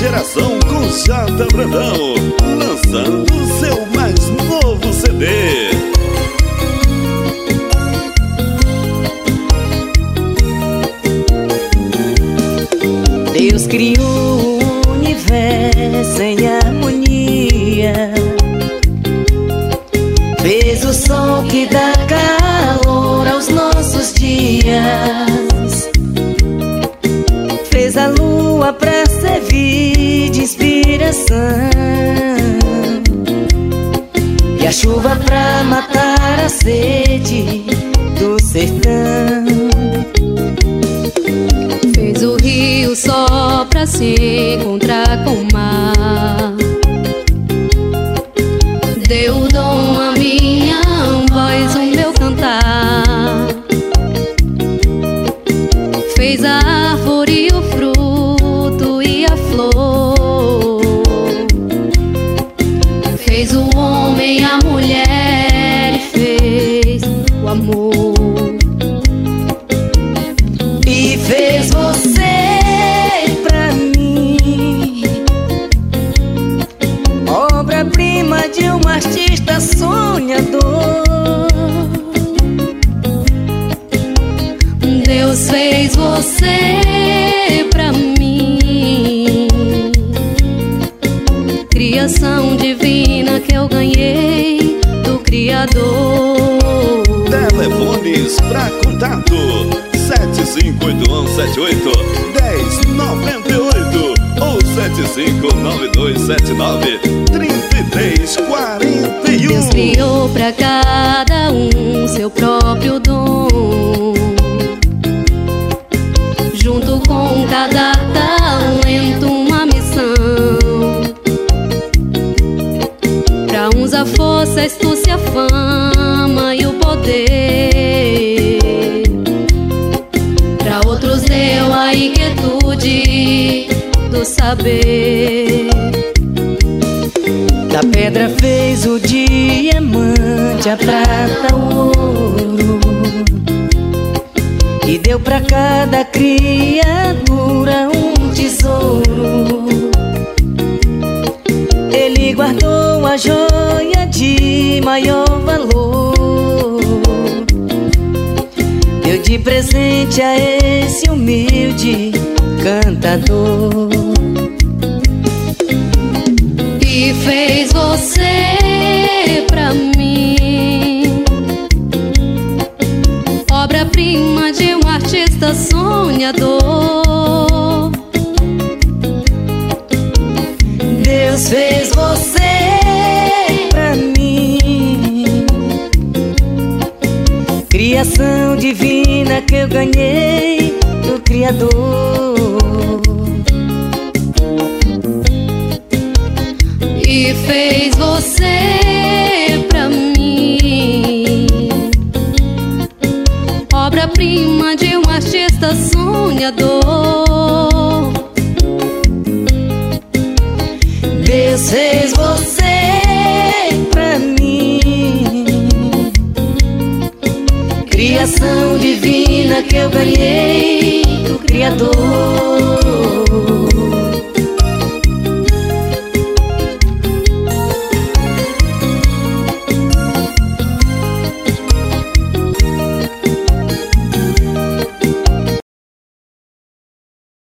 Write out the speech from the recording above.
geração com J Brandão, lançando seu mais novo CD. Deus criou o universo em harmonia, fez o sol que dá calor aos nossos dias, fez a lua pra servir de inspiração e a chuva pra matar a sede do sertão. Fez o rio só pra se encontrar com o mar, deu o dom à minha voz, o meu cantar. Fez a árvore, o fruto e a flor, fez o homem, a mulher e fez o amor. E fez você pra mim, obra-prima de um artista sonhador. Deus fez você pra mim, criação divina que eu ganhei do Criador. Telefones pra contato 7581781098 ou 7592793341. Deus criou pra cada um seu próprio dom, junto com cada talento uma missão. Pra uns a força, a astúcia, a fama e o poder, pra outros deu a inquietude do saber. Da pedra fez o diamante, a prata, o ouro, e deu pra cada criatura um tesouro. Ele guardou a joia de maior valor, deu de presente a esse humilde cantador. E fez você pra mim, obra-prima de um artista sonhador. Deus fez você pra mim, criação divina que eu ganhei do Criador. E fez você pra mim, obra-prima de um artista sonhador. Deus fez você pra mim, criação divina que eu ganhei do Criador.